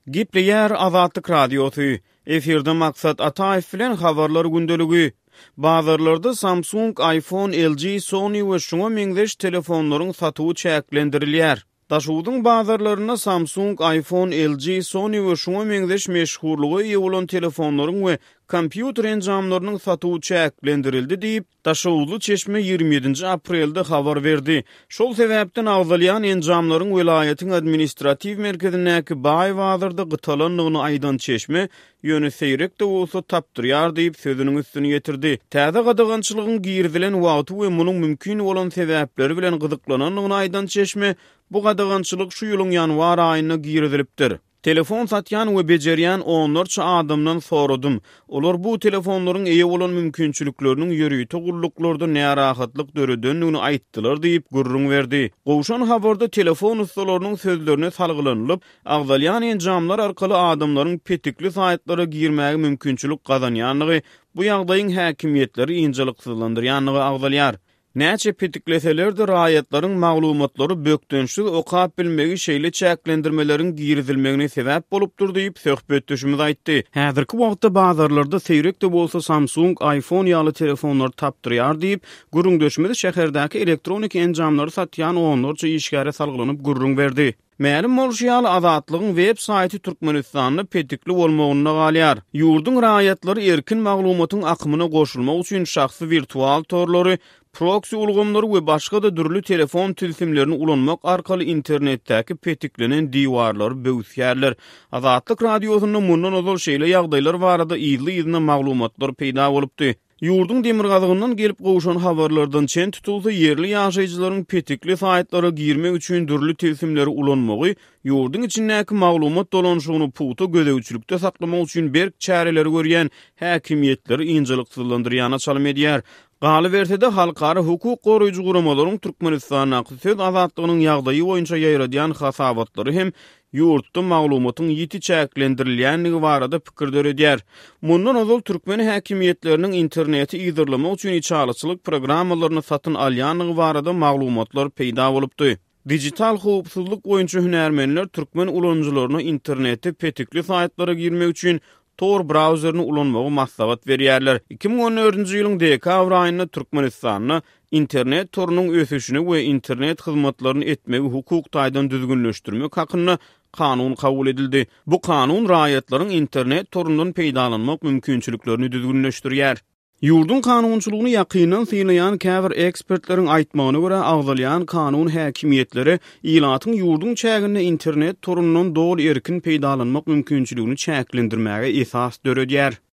Gipleyer Azatlyk radiosu. Eferde maksat Ataev bilen habarlar gündeligi. Bazarlarda Samsung, iPhone, LG, Sony we şoňa meňzeş telefonlaryň satywy çäklendirilýär. Daşuwdyň bazarlaryna Samsung, iPhone, LG, Sony we şoňa meňzeş meşhurlygy ýa bolan telefonlaryň we kompýuter enjamlarynyň satywy çäklendirildi diýip Daşuwly Çeşme 27 aprelde habar berdi. Şol sebäpden agzalýan enjamlaryň welaýatyň administrativ merkezindäki baý bazarda gytalanlygyny aýdan Çeşme ýöne seýrek de bolsa tapdyrýar diýip sözüniň üstüne getirdi. Täze gadagançylygyň girdilen wagty we munyň mümkin bolan sebäpleri bilen gyzyklananyny aýdan Çeşme bu gadagançylyk şu ýylyň ýanwar aýyna girdilipdir. Telefon satyan we bejerýän onlarça adamdan soradym. Olar bu telefonlaryň eýe bolan mümkinçilikleriniň ýörüýti gulluklarda närahatlyk döredýändigini aýtdylar diýip gurrun berdi. Gowşan habarda telefon ustalarynyň sözlerine salgylanylyp, agzalýan enjamlar arkaly adamlaryň petikli saýtlara girmäge mümkinçilik gazanýanlygy bu ýagdaýyň häkimiýetleri injeliksyzlandyrýanlygy agzalýar. Näçe petikleseler-de raýatlaryň maglumatlary bökdönşsiz okap bilmegi şeýle çäklendirmeleriň girizilmegine sebäp bolupdyr diýip söhbetdeşimiz aýtdy. Häzirki wagtda bazarlarda seýrek de bolsa Samsung, iPhone ýaly telefonlar tapdyrýar diýip gurrundeşimiz şäherdäki elektronik enjamlary satýan onlarça işgäre salgylanyp gurrun berdi. Mälim bolşýaly Azatlygyň web saýty Türkmenistanyny petikli bolmagyna galýar. Ýurdun raýatlary erkin maglumatyň akymyna goşulmak üçin şahsy virtual torlary, proxy ulgamlary we başga da türlü telefon tilsimlerini ulanmak arkaly internetdäki petiklenen diwarlary böwüsýärler. Azatlyk radiosynyň mundan ozal şeýle ýagdaýlar barada ýyly-ýyly maglumatlar peýda bolupdy. Ýurdun demirgazygyndan gelip gowşan habarlardan çen tutulsa yerli ýaşaýjylaryň petikli saýtlara girmek üçin türlü tilsimleri ulanmagy, ýurdun içindäki maglumat dolanşygyny puta gödäwçilikde saklamak üçin berk çäreleri görýän häkimiýetleri injeliksyzlandyrýana çalym edýär. Galy berse de halkara hukuk goraýjy guramalaryň Türkmenistanyň söz azatlygynyň ýagdaýy boýunça ýaýradýan hasabatlary hem ýurtda maglumatyň ýiti çäklendirilýändigi barada pikir döredýär. Mundan ozal türkmen häkimiýetleriniň interneti ýygdyrlamak üçin içalyçylyk programmalaryny satyn alýanlygy barada maglumatlar peýda bolupdy. Digital howpsuzlyk boýunça hünärmenler türkmen ulanjylaryna interneti petikli saýtlara girmek üçin Tor browserini ulanmagy maslahat berýärler. 2014-nji ýylyň dekabr aýynda Türkmenistanyň internet torunyň ösüşini we internet hyzmatlaryny etmegi hukuk taýdan düzgünleşdirmek hakyna kanun kabul edildi. Bu kanun raýatlaryň internet torundan peýdalanmak mümkinçiliklerini düzgünleşdirýär. Ýurdun kanunçylygyny ýakynan synaýan käbir ekspertleriň aýtmagyna görä agzalýan kanun häkimiýetleri ýylatyň ýurdun çäginde internet torundan dol erkin peýdalanmak mümkinçiligini çäklendirmäge esas döredýär.